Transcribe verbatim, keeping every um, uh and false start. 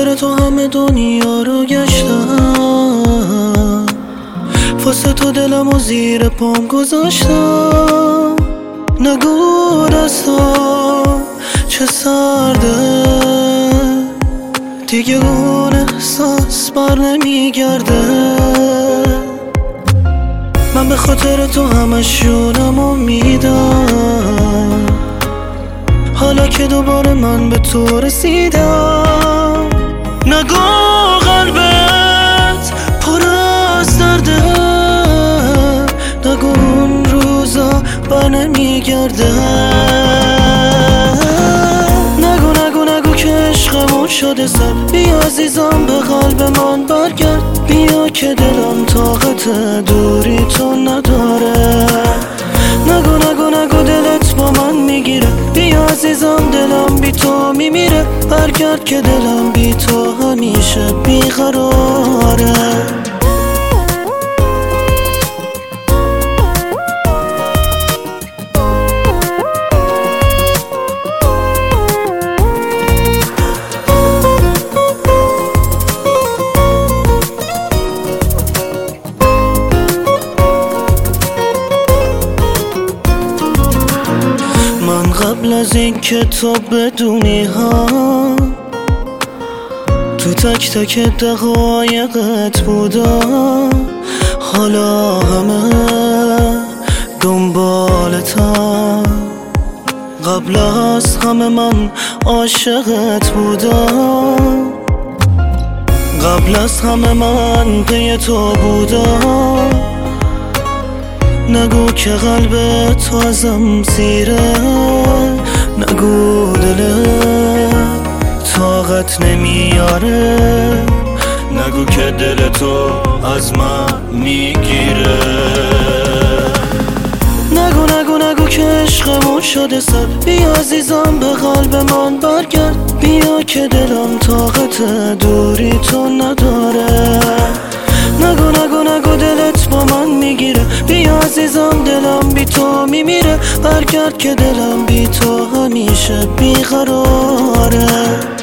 خاطر تو همه دنیا رو گشتم، واسه تو دلم و زیر پام گذاشتم. نگو دستم چه سرده، دیگه اون احساس بر نمیگرده. من به خاطر تو همش جونمو میدم، حالا که دوباره من به تو رسیدم. نگو قلبت پر از درده، نگو اون روزا بر نمیگرده. نگو نگو نگو که عشقمون شده سر، بیا عزیزم به قلب من برگرد. بیا که دلم طاقت دوری تو نداره. نگو نگو نگو دلت با من میگیره، بیا عزیزم دلم بی تو میمیره. برگرد که دلم بی تو همیشه بیقراره. قبل از این که تو بدونی ها، تو تک تک دقایقت بودم. حالا همه دنبالتم، قبل از همه من عاشقت بودم. قبل از همه من پی تو بودم. نگو که قلب تو ازم سیره، نگو دلت طاقت نمیاره، نگو که دل تو از من میگیره. نگو نگو نگو که عشقمون شده سر، بیا عزیزم به قلب من برگرد. بیا که دلم طاقت دوری تو نداره. نگو نگو نگو دلت با من میگیره، بیا عزیزم دلم بی تو میمیره. برگرد که دلم بی تو همیشه بیقراره.